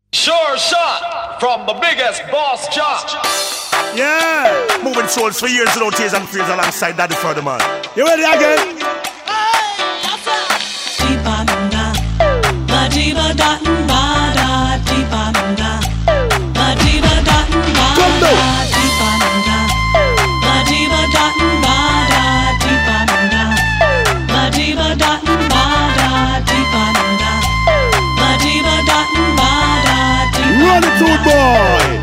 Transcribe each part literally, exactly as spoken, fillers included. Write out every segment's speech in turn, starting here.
Sure shot from the biggest boss chop. Yeah, moving souls for years without tears and fears alongside Daddy Further Man. You ready again? Come down. Run it to boy.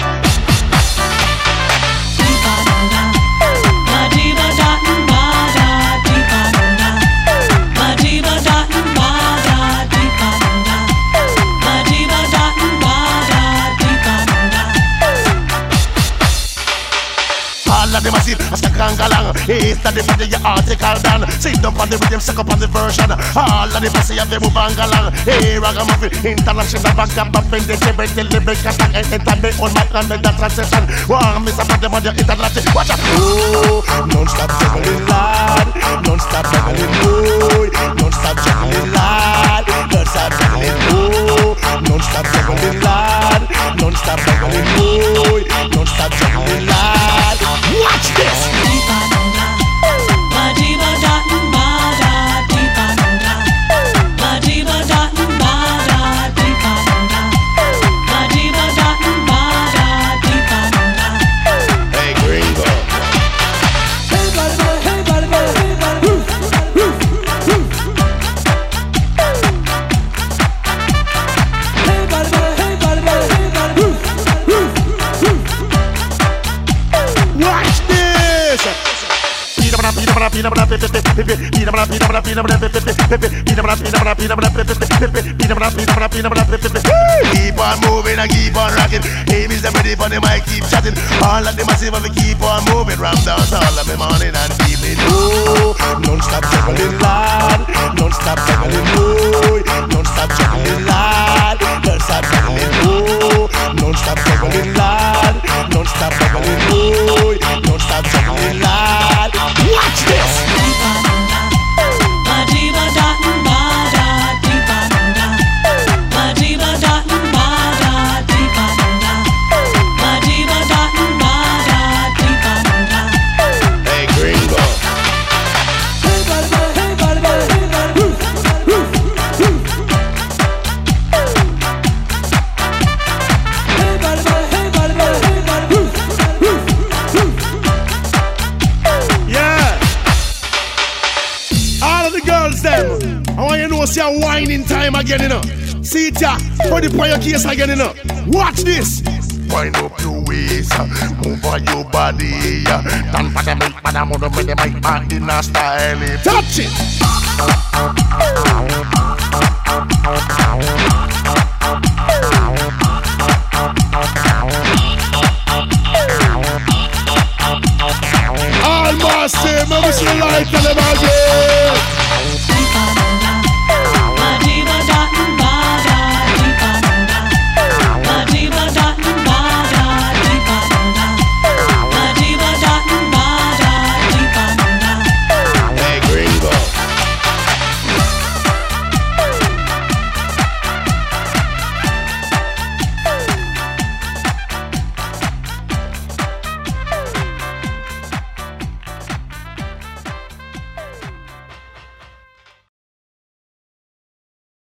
The massive, a stack and galang. It's the body, your article done. Sit down on the rhythm, suck up on the version. All of the massive, they move and galang. Hey, ragamuffin, international back up, up in the debate, the lyric attack, and entertainment on my and the transition. Wow, Mister Body, Body, international. Watch out! Oh, non-stop juggling, lad. Non-stop juggling, boy. Non-stop juggling, lad. Non-stop juggling, oh. Non-stop juggling, lad. Non-stop juggling, boy. Non-stop juggling, lad. Watch this! Hey, gringo. Hey, buddy, boy, hey, buddy, boy, hey, buddy, boy. Hey, buddy, boy, hey, buddy, boy, hey, buddy, boy. Watch this! Keep on moving and keep on rocking. Hey, Mister Ready for the mic, keep chatting. All of the massive of keep on moving. Ram dance all of the morning and evening. Oh, non-stop juggling, lad. Non-stop juggling, boy. Non-stop juggling, lad. Non-stop juggling, oh. Non-stop juggling, lad. Non-stop juggling, boy. Non-stop juggling, lad. Watch this! Hey, gringo. Hey, buddy, boy, hey, buddy, boy, hey, buddy, boy. Hey, buddy, boy, hey, buddy, boy, hey, buddy, boy. Yeah. All of the girls, them. I want you to know, see a whining time again, you know. See it, yeah. Put the prayer case again, you know. Watch this. Wind up your waist, move on your body. Done for the mic, but I'm on the mic, man, in a style. Touch it.